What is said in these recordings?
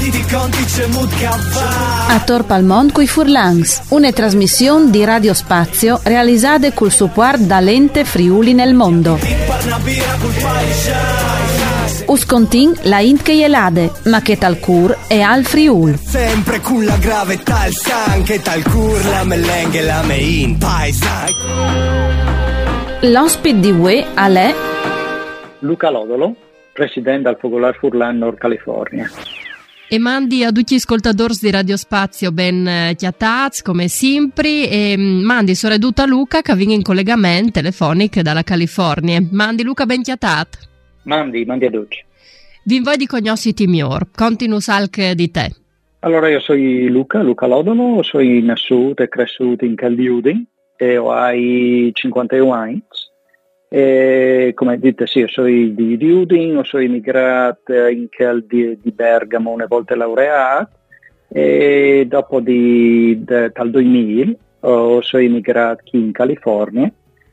A Tor Palmont coi Furlans, una trasmissione di Radio Spazio realizzata col supporto dall'ente Friuli nel mondo. Uscontin la int che jelade, ma che tal cur e al Friul. Sempre con la gravità il san, che tal cur la melenghe la mein paesan. L'ospite di UE è Luca Lodolo, presidente del Fogolar Furlan Nord California. E mandi a tutti gli ascoltatori di Radio Spazio ben chiataz, come sempre, e mandi soprattutto a Luca che viene in collegamento telefonico dalla California. Mandi Luca ben chiatat. Mandi a tutti. Vi invito di conoscere miglior, continus alc di te. Allora io sono Luca Lodolo, sono nasciuto e cresciuto in Caldiudin e ho 51 anni. E come dite sì, io sono di Udin, sono immigrato in Cal di Bergamo una volta laureato e dopo dal 2000 sono immigrato qui in California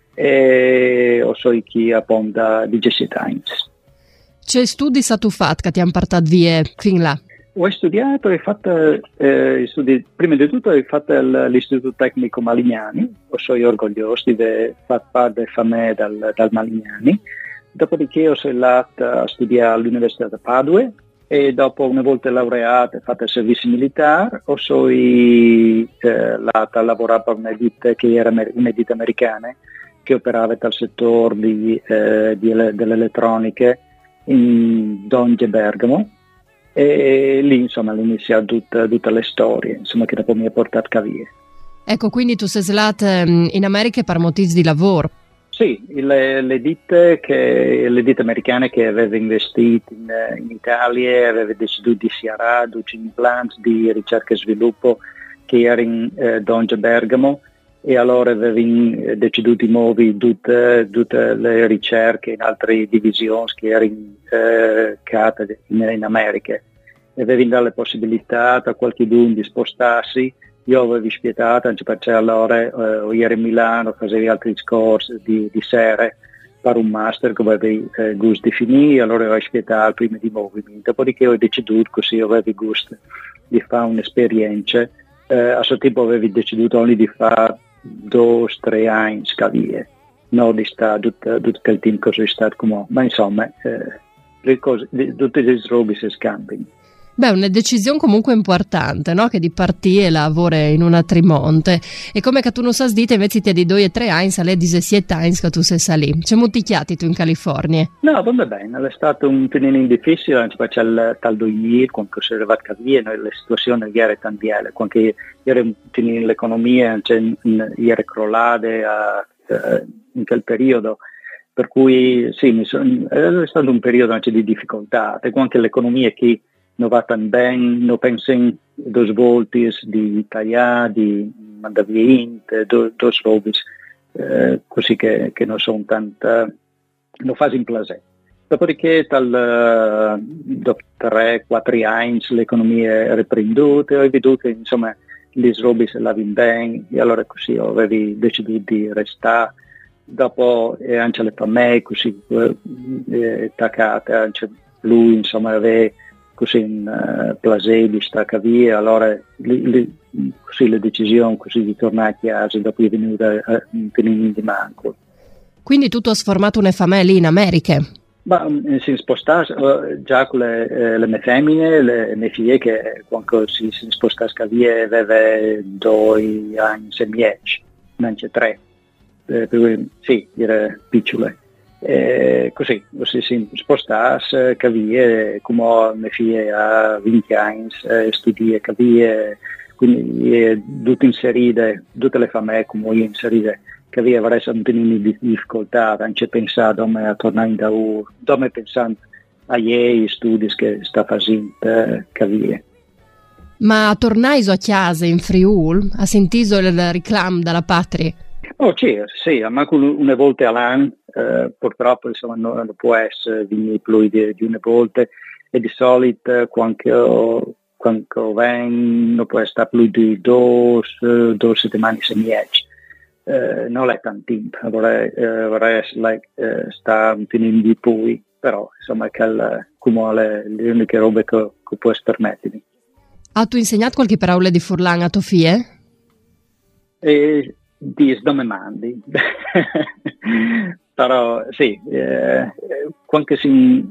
e sono qui a Ponda di Jesse Times. C'è studi tu fatto che ti hanno portato via fin là? Ho studiato e fatto prima di tutto ho fatto l'Istituto Tecnico Malignani, sono orgoglioso di far parte di me dal Malignani. Dopodiché sono andato a studiare all'Università di Padua e dopo una volta laureato ho fatto il servizio militare, sono andato a lavorare per una ditta che era una ditta americana che operava nel settore delle elettroniche in Donge Bergamo e lì insomma all'inizio tutte le storie insomma che dopo mi ha portato a via. Ecco, quindi tu sei slato in America per motivi di lavoro? Sì, le ditte americane che avevano investito in Italia avevano deciso di siarare due impianti di ricerca e sviluppo che erano in Donge Bergamo e allora avevano deciso di muovere tutte le ricerche in altre divisioni che erano in America. Avevano dato la possibilità a qualcuno di spostarsi. Io avevo spietato anche perché allora ero in Milano, facevo altri corsi di sera per un master che avevo gusto di finire, allora ho spietato prima di movimento. Dopodiché ho deciso, così avevo gusto di fare un'esperienza. A questo tempo avevo deciso solo di fare 2-3 anni scavie, non di stare tutto quel tempo così stato come, ma insomma tutte le robe si scambiano. Beh, una decisione comunque importante, no? Che di partire e lavorare in una trimonte. E come che tu non sai dite, invece ti di 2 e 3 anni, alle 17 anni che tu sei salì. C'è molti chiati tu in California? No, va bene, è stato un pelino difficile, anche perché dal 2000, quando si è arrivato a via, la situazione era tantiale, quando era un pelino l'economia, era crollata in quel periodo. Per cui sì, è stato un periodo anche di difficoltà, e anche l'economia che non va tan bene, non penso in 2 volte di tagliare, di mandare via due robe così che non sono tanto, non fanno piacere. Dopodiché dopo 3-4 anni l'economia è riprenduta, ho veduto che insomma le robe se lavano bene e allora così avevo deciso di restare. Dopo anche le famiglie così attaccate, anche lui insomma aveva così un piacere di stare via, allora così la decisione così di tornare a casa dopo è venuta un pelino di manco. Quindi tu hai formato una famiglia lì in America? Ma si spostasse già con le mie femmine, le mie figlie che quando si spostasse via aveva 2 anni e mezzo, non c'è 3. Per cui sì, era piccole. Così si spostasse, capire come mia figlia a 20 anni studia, capire, quindi tutte inserite, tutte le famiglie come io inserite, che avrei un po' di difficoltà, anche pensare a tornare in Daù, dove pensando agli studi che sta facendo, capire. Ma tornai a casa in Friul, ha sentito il reclamo dalla patria? Oh sì, ma una volta all'anno, purtroppo insomma, non può essere venire più di una volta e di solito quando vengo non può stare più di 2 settimane se mesi. Non è tanto tempo, vorrei stare un po' di più, però insomma come le uniche robe che puoi permettermi. Hai tu insegnato qualche parola di Furlan a tua figlia? E dis non me mandi. Però sì, quando si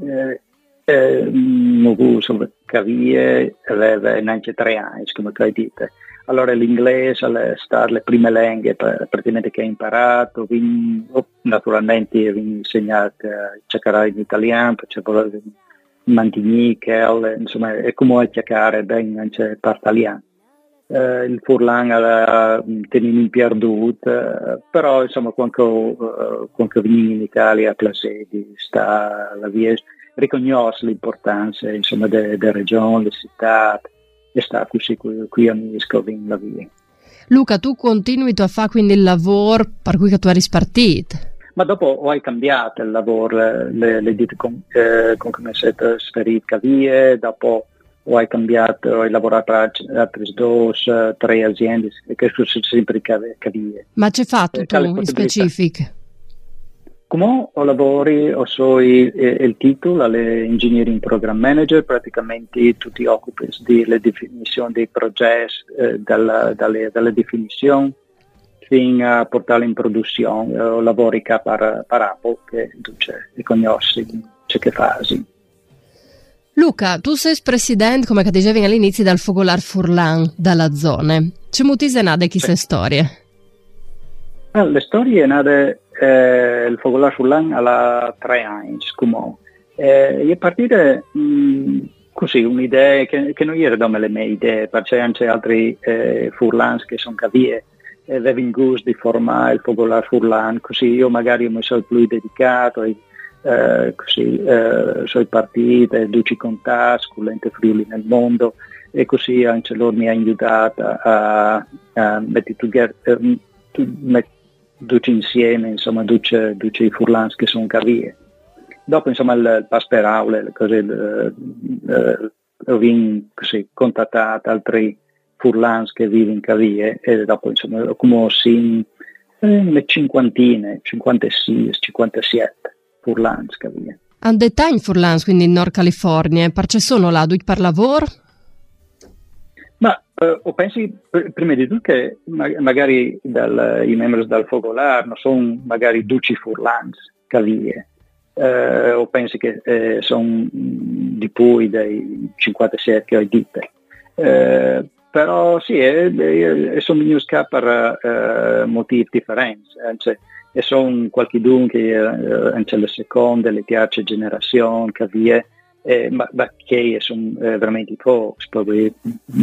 non capire aveva neanche 3 anni, come tu hai detto. Allora l'inglese è stata le prime lingue praticamente che ho imparato, naturalmente ho insegnato a cercare in italiano, perché mantigni, insomma, è come cercare bene anche per italiano. Il Furlan era tenuto perduto, però insomma quando venivo in Italia a Plasedi sta la via, riconosce l'importanza insomma delle regioni, le città, e sta così qui a Misco in la via. Luca, tu continui a fare quindi il lavoro per cui tu eri spartito? Ma dopo ho cambiato il lavoro, le dite con come siete sferite via, dopo ho cambiato, ho lavorato per altre 2, 3 aziende che sono sempre cavie. Ma c'è fatto tu in specifico? Come ho lavori, ho il titolo alle Engineering Program Manager, praticamente tu ti occupi della definizione dei progetti, dalle definizioni fino a portarli in produzione. Ho lavori per Apple che tu conosci, c'è che fasi. Luca, tu sei presidente, come dicevi all'inizio, del Fogolar Furlan, dalla zona. C'è moltissime nate queste storie? Le storie nate il Fogolar Furlan alla 3 anni, come è partita così un'idea che non erano le mie idee, perché anche altri Furlans che sono cavie avevano in gusto di formare il Fogolar Furlan, così io magari mi sono più dedicato sono partite, 12 contatti con l'ente Friuli nel mondo, e così anche loro mi hanno aiutato a mettere insieme insomma 12 Furlans che sono cavie. Dopo insomma il Pasperau, ho contattato altri Furlans che vivono in cavie, e dopo insomma come le cinquantine, 56, 57 Furlans cavie. Un dettaglio Furlans quindi in Nord California, perché sono là per lavoro? Ma ho penso prima di tutto che magari i membri del Fogolar non sono magari 12 Furlans cavie. O penso che sono di più dei 57 che ho detto. Però sì, sono venuti per motivi differenti. E sono qualcuno che anche le seconde, le terze generazioni cavie, ma che sono veramente pochi, poi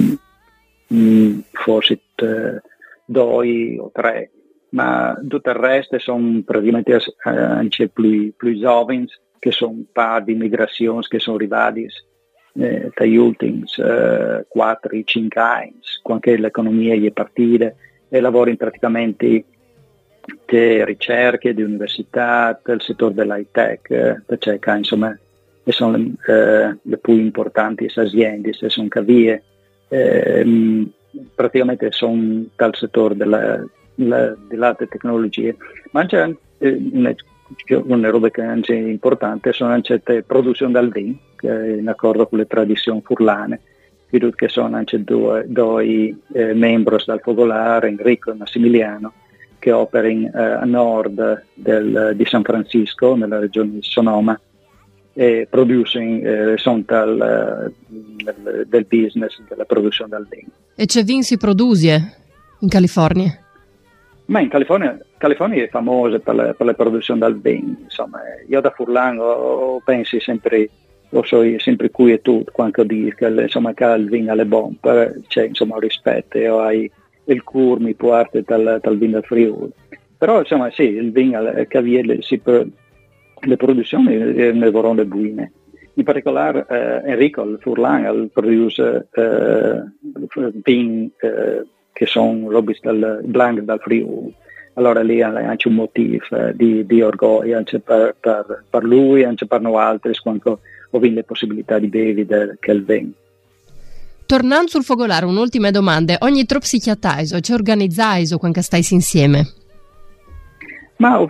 forse 2 o 3. Ma tutto il resto sono praticamente anche più giovani, che sono par di migrazioni che sono arrivati dagli ultimi 4-5 anni, quando l'economia è partita, e lavorano praticamente di ricerche, di università, del settore dell'high tech, perché insomma sono le più importanti aziende, se sono cavie, praticamente sono dal settore delle altre tecnologie, ma c'è una roba che è anche importante, sono anche la produzione del vino, che è in accordo con le tradizioni furlane, che sono anche due membri del Fogolar, Enrico e Massimiliano, che operano a nord di San Francisco, nella regione di Sonoma, e sono del business della produzione del vino. E c'è vino si produce in California? Ma in California è famosa per la produzione del vino. Insomma, io da Furlan penso sempre, sempre qui e tutto, quando dico che insomma che il vino è buono, c'è insomma rispetto, io hai il cur mi parte dal vino del Friuli. Però insomma sì, il vino che le produzioni ne vorranno buone. In particolare Enrico, il Furlan, produce vini che sono robe blanche dal Friuli. Allora lì è anche un motivo di orgoglio anche per lui, anche per noi altri, quando ho le possibilità di bere che il vino. Tornando sul Fogolar, un'ultima domanda. Ogni troppo si chiataiso, ci organizzaiso quando stai insieme? Ma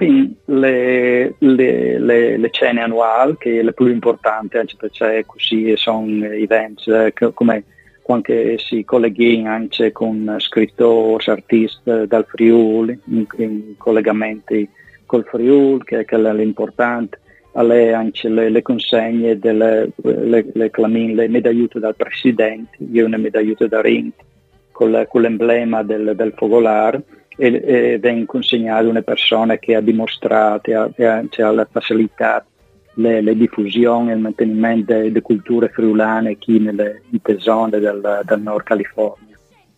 le cene annuali, che è la più importante, anche perché così sono eventi come quando si colleghi anche con scrittori, artisti dal Friuli, in collegamenti col Friuli, che è l'importante, anche le consegne le medagliute dal Presidente, io una medagliuta da ring con l'emblema del Focolare, e vengono consegnate a una persona che ha dimostrato ha la facilità le diffusioni e il mantenimento delle culture friulane qui nelle zone del Nord California,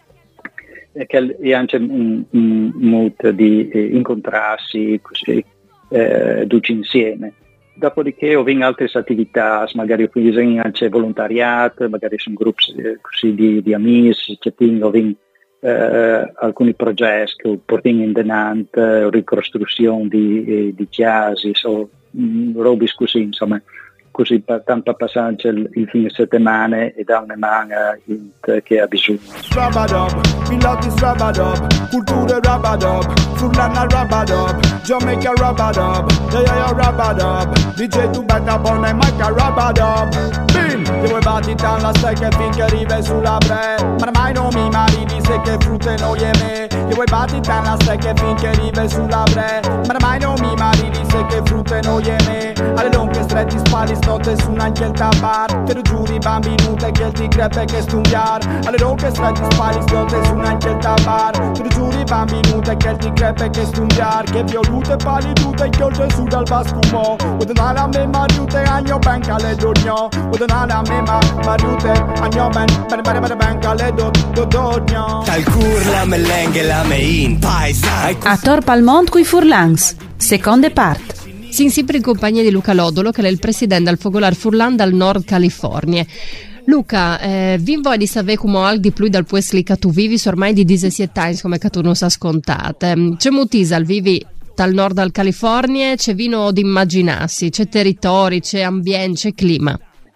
e che è anche un modo di incontrarsi così tutti insieme. Dopodiché ho vinto altre attività, magari ho fatto anche volontariato, magari sono gruppi così di amici, che ho vinto alcuni progetti che portano in denante, ricostruzione di chiasi, robe così, insomma, così tanto passare il fine settimana e da una mano che ha bisogno. Rabadab, Pilates Rabadab, culture Rabadab, Furlana Rabadab, Jamaica Rabadab, yeah Rabadab, DJ tu betta buona e Micah Rabadab. Bim, ti vuoi battita la stecca finché arrivi sulla bre, ma mai non mi maridi se che frutte noi e me. Ti vuoi battita la stecca finché arrivi sulla bre, ma mai non mi maridi se che frutte noi e me. Alle lunghe stretti spali stotte su anche il tabar, te lo giuri bambinute che ti crepe che studiar. Alle lunghe stretti spali stotte su anche il tabar, te lo giuri bambinute che ti crepe che studiar. Che violute palidute che oltre su dal bascumo, udonare a me mariute agno ben cale dogno, udonare a me mariute agno ben cale dogno. Talcur la melenghe la mein paisa. A Tor Palmont coi Furlans, seconde parte. Sin sempre in compagnia di Luca Lodolo, che è il presidente del Focolare Furlan dal Nord California. Luca, vi voglio sapere come al di più dal puesto che tu vivi ormai di 17 anni, come che tu non sa scontate. C'è mutisa al vivi dal Nord al California, c'è vino di immaginarsi, c'è territori, c'è ambiente, c'è clima.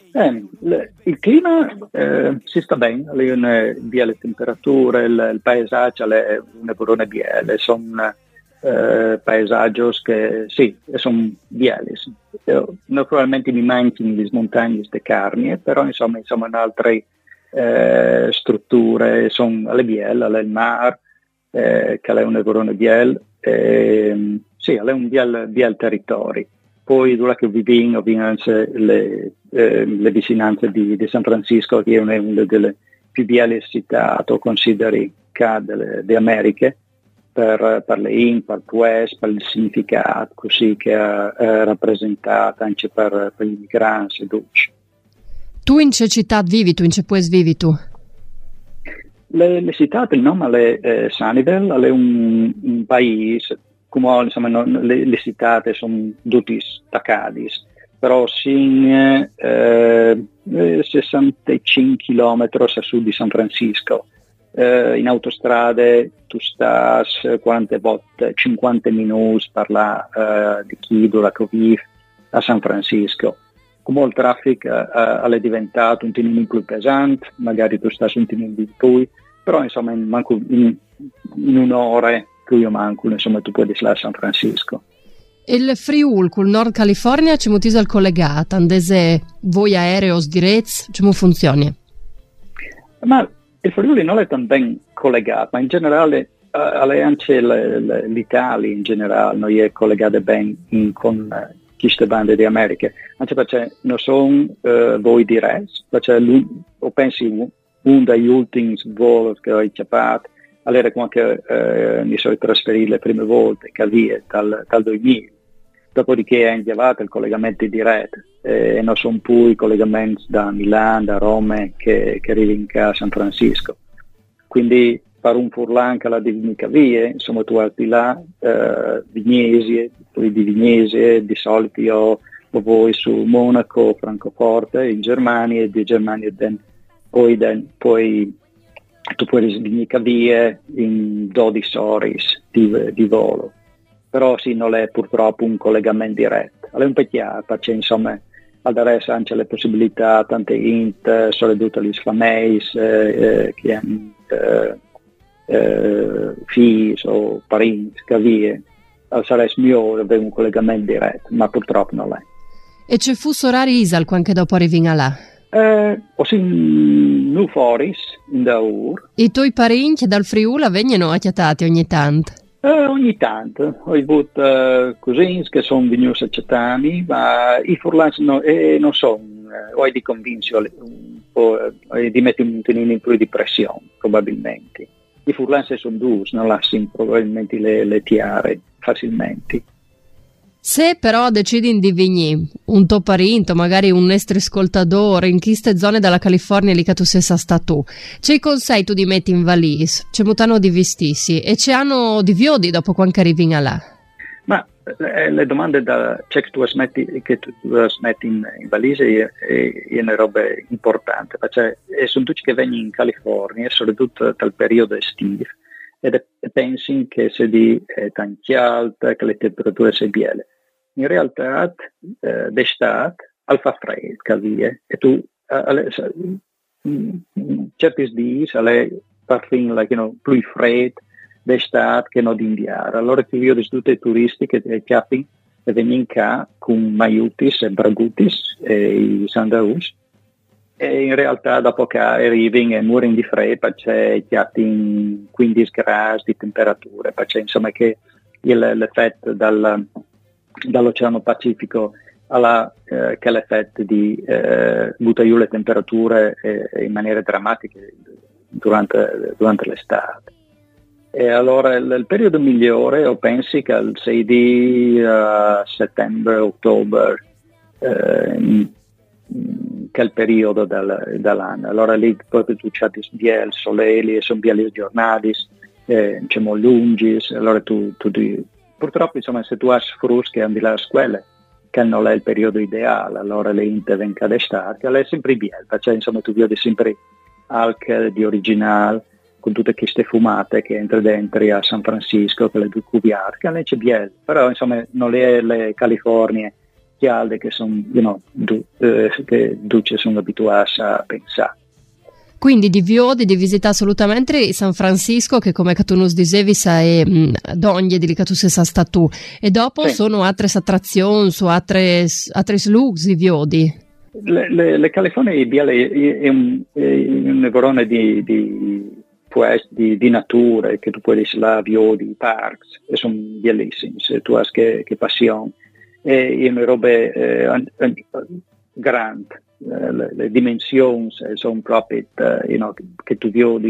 Il clima si sta bene, è una biele temperature, il paesaggio è una buona biele, sono paesaggi che sì, sono bieli. Naturalmente mi mancano le montagne di carni, però insomma in altre strutture sono alle bielle, alle il mare, che è una buona biele, sì, è un biel territorio. Poi dove che vivo anche le vicinanze di San Francisco, che è una delle più belle città, consideri delle Americhe, per le in, per il significato così che è rappresentato anche per gli migranti e duci. Tu in che città vivi tu? In che paese vivi tu? Le città, il nome è Sunnyvale, è un paese, come insomma le città sono tutte staccate, però sin 65 km a sud di San Francisco. In autostrade tu stai 40 volte 50 minuti per di chi dove vive a San Francisco. Come il traffico è diventato un po' più pesante, magari tu stai un po' di più, però insomma in un'ora che io manco, insomma tu puoi stare a San Francisco. Il Friuli col Nord California c'è molto al collegato, andese voi aereos direzzi, come funziona? Ma il Friuli non è tan ben collegato, ma in generale anche l'Italia in generale non è collegata ben con queste bande di America, anche perché non sono voi diretti, perché o pensi uno degli ultimi voli che ho chiappato, allora quando mi sono trasferito le prime volte che avvia dal 2000, dopodiché è inviato il collegamento diretto e non sono più i collegamenti da Milano, da Roma che arrivano a San Francisco. Quindi per un Furlan che la divinica via, insomma tu arti là, Vignesi, poi di Vignesi, di solito io voi su Monaco, Francoforte, in Germania, e di Germania poi tu puoi divinica via in 12 ore di volo. Però sì, non è purtroppo un collegamento diretto. È un po' chiaro, perché insomma adesso anche le possibilità, tante int, soprattutto gli fameis, che hanno figli o parenti che via, sarebbe mio avere un collegamento diretto, ma purtroppo non è. E c'è fuso orari Isal quando dopo arrivi là? O sì, nu foris, in da ur. I tuoi parenti dal Friuli vengono accettati ogni tanto? Ogni tanto, ho avuto cugini che sono venuti a accettare, ma i furlanci non sono, ho di convinzione, un po' di mettere un tenino in più di pressione, probabilmente. I furlanci sono duri, non lasciano probabilmente le tiare facilmente. Se però decidi di venire un tuo parente, magari un nostro ascoltatore in queste zone della California lì che tu sei stato, c'è consigli tu di metti in valise, c'è mutano di vestirsi e c'è hanno di viodi dopo quando arrivi là? Ma le domande che tu metti in valise è una roba importante, perché sono tutti che vengono in California, soprattutto dal periodo estivo, e pensi che se è tanto alta, che le temperature sono biele. In realtà, d'estate, fa freddo, capire? E tu, certi giorni, fa fin più freddo d'estate che non d'inverno. Allora ti vedo tutti i turisti che capi e vengono qua con maiutis e bragutis e i sandaus. E in realtà dopo che arrivano e muoiono di freddo perché capi 15 gradi di temperatura, perché insomma che l'effetto dall'Oceano Pacifico che l'effetto di buttare giù le temperature in maniera drammatica durante l'estate. E allora il periodo migliore, io penso che il 6 di settembre, ottobre, che è il periodo dell'anno. Allora lì proprio tu c'hai il sole, sono bieli giornate, c'è lunghi, allora tu purtroppo insomma se tu hai frus che andano alla scuola, che non è il periodo ideale, allora le inte vengono d'estate, che è sempre biel, perché insomma tu vedi sempre alche di originale, con tutte queste fumate che entra dentro a San Francisco, che le due cubiate, che c'è biel, però insomma non è le Californie calde che sono, che duce sono abituati a pensare. Quindi di visitare assolutamente San Francisco, che come tu nos dicevi è d'ogni di lì che tu sei stato, e dopo sì. Sono altre attrazioni o altre luoghi di viodi. Le Californie è un corona di natura che tu puoi là viodi, parks, e sono bellissimi, se tu hai che passione. E una roba grande. Le dimensioni sono proprio che tu vedi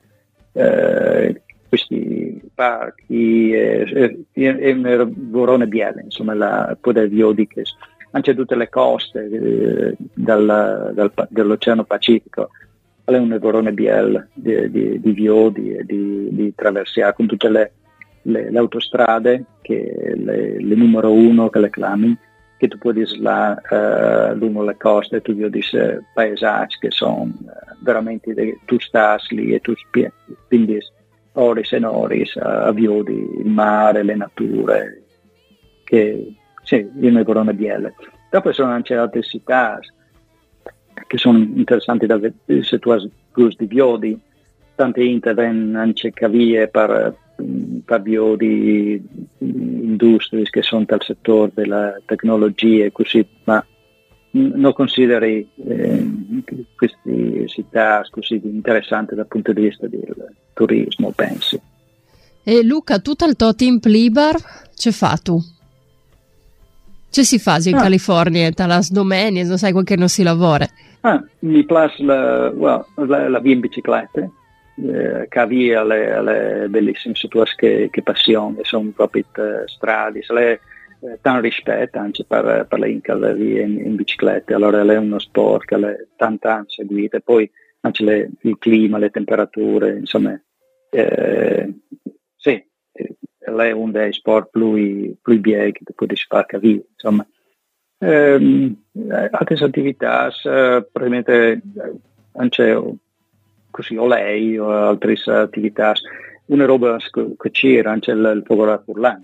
questi parchi è una vorone biele, insomma la poter vedere che anche tutte le coste dell'Oceano Pacifico è una vorone biele di viodi e di traversare con tutte le autostrade che le numero uno che le clami, che tu puoi là lungo le coste, tu vedi paesaggi che sono veramente tu stai lì e tu spindi oris e oris a vedere il mare, le nature, che sì, è una corona biele. Dopo sono anche altre città che sono interessanti da vedere, se tu hai gusti di viodi, tante intervengono anche cavie per di industrie che sono dal settore della tecnologia e così, ma non consideri queste città così interessanti dal punto di vista del turismo, pensi. E Luca, tutto il tuo team Libar c'è fatto? C'è si fa in California, tra le domeniche, non sai qualche non si lavora? Mi piace la via in bicicletta. Cavia le bellissime situazioni che passione, sono proprio strade, tanto rispetto anche per le incalzare in bicicletta, allora è uno sport che è tanto seguito, e poi anche il clima, le temperature, insomma sì, è uno dei sport più belli che puoi fare cavia, insomma. Altre attività, probabilmente anche così o lei o altre attività, una roba che c'era anche il Fogolare Furlan,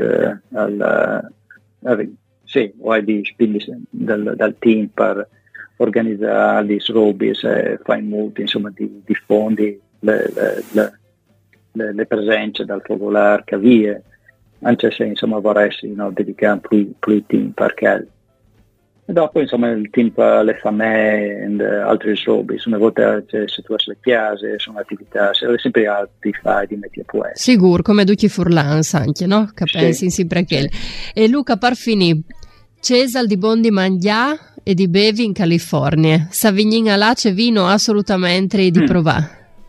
sì, o di spindi dal team per organizzare le robe, fare molti insomma di fondi le presenze dal Fogolare che avvia, anche se insomma vorresti dedicare più tempo perché. E dopo insomma il tempo alle famiglie e altre robe, una volta se tu hai le chiese, sono attività, se sempre altri fai di mettere a poesia. Sicuro, come duchi furlans anche, no? Che pensi sempre che. E Luca, per finire, Cesal di Bondi mangià e di bevi in California. Savignin là c'è vino assolutamente di provare.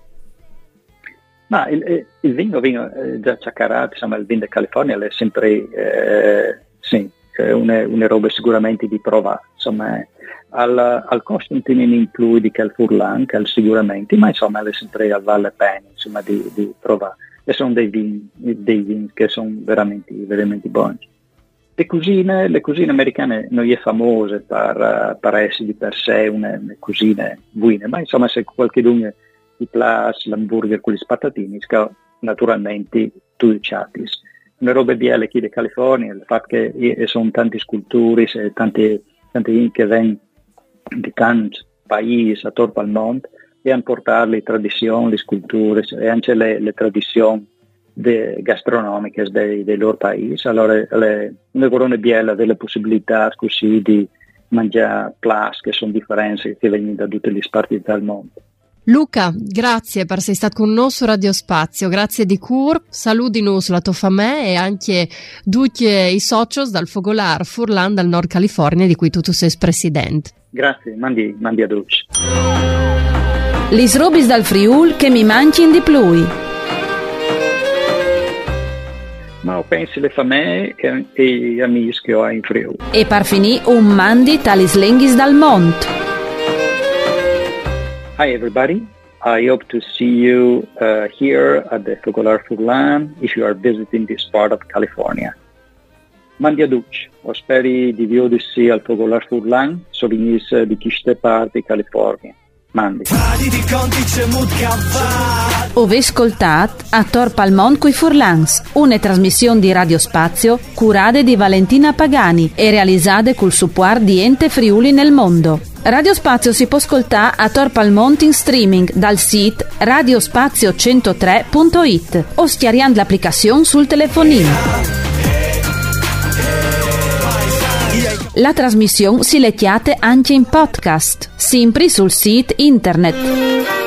Ma il vino già ciaccarato, insomma il vino di California è sempre una roba sicuramente di provare, insomma al costo non tiene in più di quel furlan sicuramente, ma insomma è sempre a vale pena insomma di provare, e sono dei vini che sono veramente buoni. Le cucine americane non è famose per essere di per sé una cucina buona, ma insomma se qualcuno ti piace l'hamburger con gli spatatini, naturalmente tu chatis. Una roba bella qui di California, il fatto che sono tanti scultori e tanti che vengono di tanti paesi attorno al mondo e hanno portato le tradizioni, le sculture e anche le tradizioni gastronomiche dei loro paesi. Allora è una corona bella delle possibilità così di mangiare piatti che sono differenti che vengono da tutte le parti del mondo. Luca, grazie per essere stato con noi su Radio Spazio, grazie di cur, saluti noi sulla tua famiglia e anche tutti i socios dal Fogolar Furlan dal Nord California di cui tu sei presidente. Grazie, mandi a tutti. Lis robis dal Friul che mi mancin di plui. Ma pensi le famiglie e gli amici che ho in Friul. E per finì un mandi talis lenghis dal Mont. Hi everybody, I hope to see you here at the Fogolar Furlan if you are visiting this part of California. Mandi a tutti, spero di vedervi al Fogolar Furlan, se venite di queste parti di California. Mandi. Ove ascoltat a Tor Palmont coi Furlans, una trasmissione di Radio Spazio curate di Valentina Pagani e realizzate col supporto di Ente Friuli nel mondo. Radio Spazio si può ascoltare a Tor Palmont in streaming dal sito radiospazio103.it o schiariando l'applicazione sul telefonino. La trasmissione si lettiate anche in podcast, sempre sul sito internet.